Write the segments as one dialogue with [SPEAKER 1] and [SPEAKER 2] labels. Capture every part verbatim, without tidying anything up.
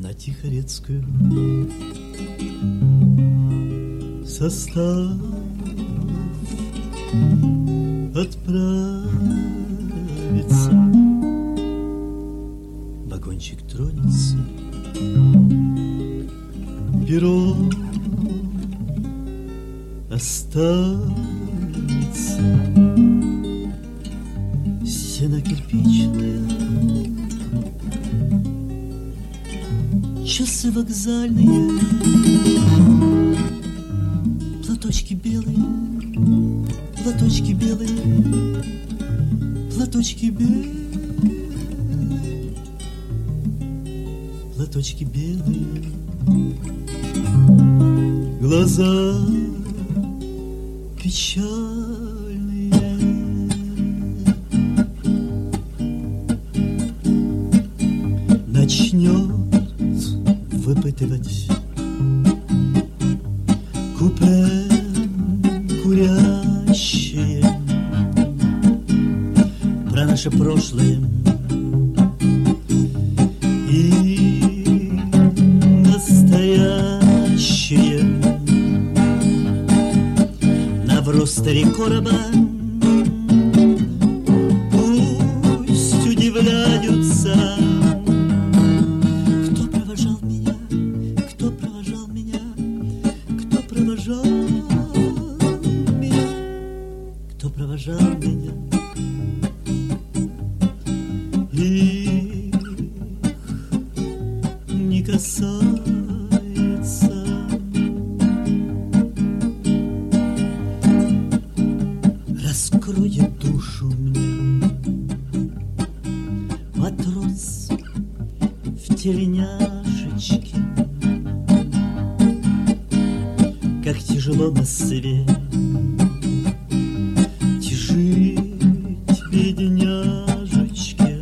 [SPEAKER 1] на Тихорецкую состав отправится. Вагончик тронется, перрон останется. Стена кирпичная, часы вокзальные, платочки белые, платочки белые, платочки белые, платочки белые, глаза печальные. Начнет выпытывать купе курящие про наше прошлое и настоящее. Навростере короба пусть удивляются. Кто провожал меня, их не касается. Раскроет душу мне матрос в тельняшечке. Как тяжело на свете бедняжечке,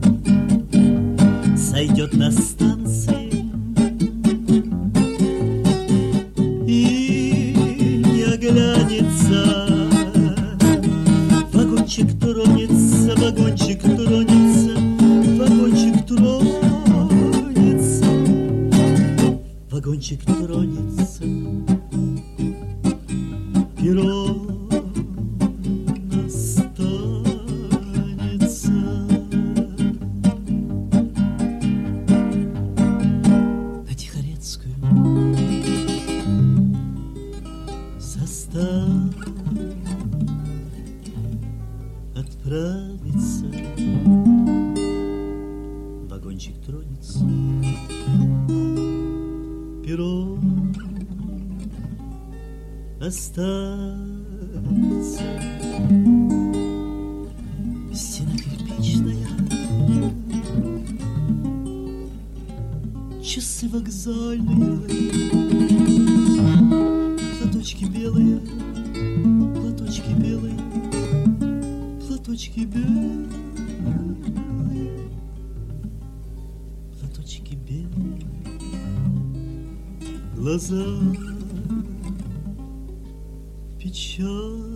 [SPEAKER 1] сойдет на станции и не оглянется. Вагончик тронется, вагончик тронется, вагончик тронется, вагончик тронется, перрон состав отправится. Вагончик тронется, перрон останется. Стена кирпичная, часы вокзальные, платочки белые, платочки белые, платочки белые, платочки белые, глаза печаль.